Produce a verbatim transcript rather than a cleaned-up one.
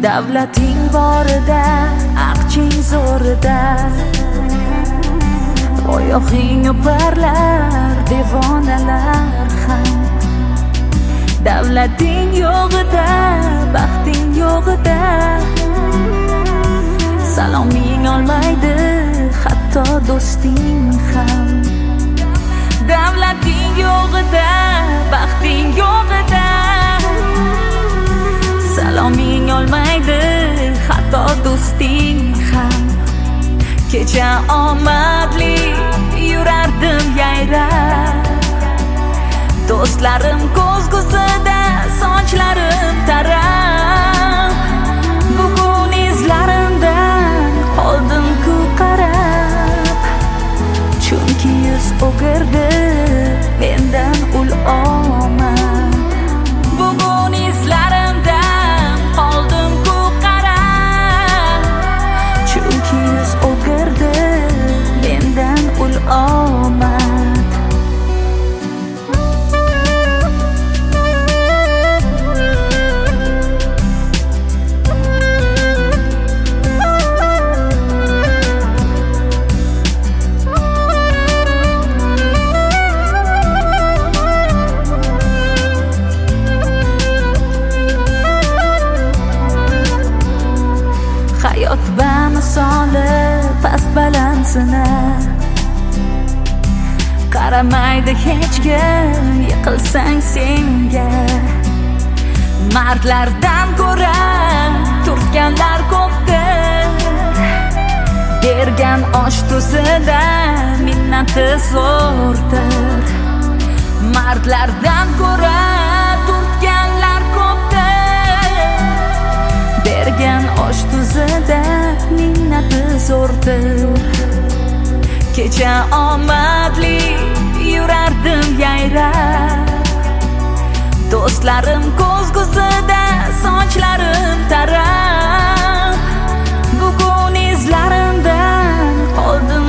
Davlating borida, aqching zo'rida, oyog'ing o'parlar devonalar ham. Davlating yo'g'ida, baxting yo'g'ida, saloming olmaydi hatto do'sting ham. Davlating yo'g'ida, baxting yo'g'ida, saloming olmaydi hatto do'sting ham. Kecha omadli yurardim yayrab, do'stlarim ko'zgusida sochlarim tarab. Bugun izlarimdan qoldim-ku qarab, chunki yuz o'girdi mendan ul omad. Bugun izlarimdan qoldim-ku qarab, chunki yuz o'girdi mendan ul omad. Hayot bamisoli past balansini qaramaydi hech kim, yiqilsang senga. Mardlardan ko'ra turtganlar ko'pdir, bergan osh tuzida minnati zo'rdir. Mardlardan ko'ra turtganlar ko'pdir, bergan osh tuzida minnati zo'rdir. Kecha omadli yurardim yayrab, do'stlarim ko'zgusida sochlarim tarab. Bugun izlarimdan qoldim